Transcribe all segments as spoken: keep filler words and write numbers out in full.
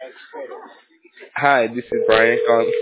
Hi, this is Brian calling.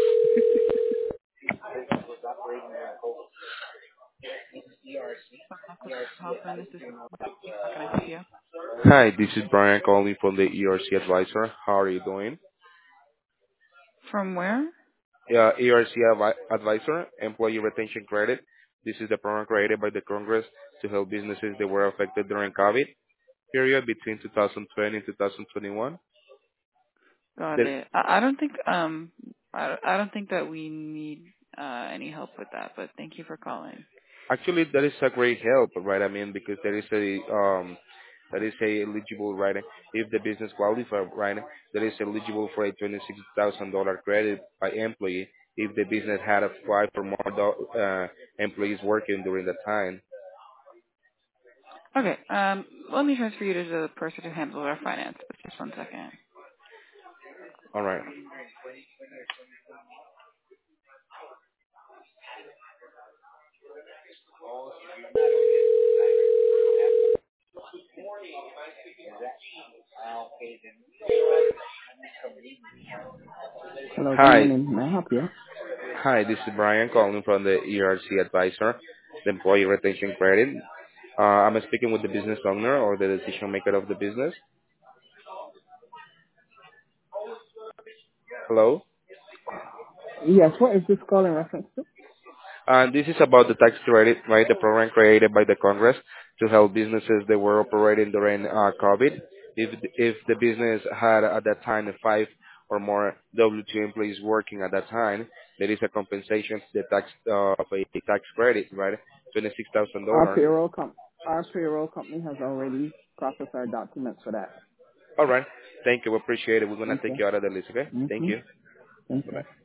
Uncle Hoffman, this is how can I help you? Hi, this is Brian calling from the E R C Advisor. How are you doing? From where? Yeah, E R C Advi- Advisor, Employee Retention Credit. This is the program created by the Congress to help businesses that were affected during COVID period between two thousand twenty and two thousand twenty-one. Got There, it. I, I don't think um I, I don't think that we need uh any help with that, but thank you for calling. actually, that is a great help, right? I mean, because there is a um, that is a eligible, right? If the business qualify, right, that is eligible for a twenty-six thousand dollar credit by employee if the business had a five or more do- uh, employees working during the time. Okay. Um let me transfer you to the person who handles our finance. Just one second. All right. Hello, good Hi, morning. May I help you? hi. This is Brian calling from the E R C Advisor, the Employee Retention Credit. Uh, I'm speaking with the business owner or the decision maker of the business. Hello. Yes, what is this call in reference to? And this is about the tax credit, right? The program created by the Congress to help businesses that were operating during uh, COVID. If if the business had at that time five or more W two employees working at that time, there is a compensation, the tax uh, of a tax credit, right? Twenty-six thousand Our dollars. payroll com our payroll company has already processed our documents for that. All right. Thank you. We appreciate it. We're gonna Thank take you. you out of the list. Okay. Thank Mm-hmm. you. Thank Bye you. bye.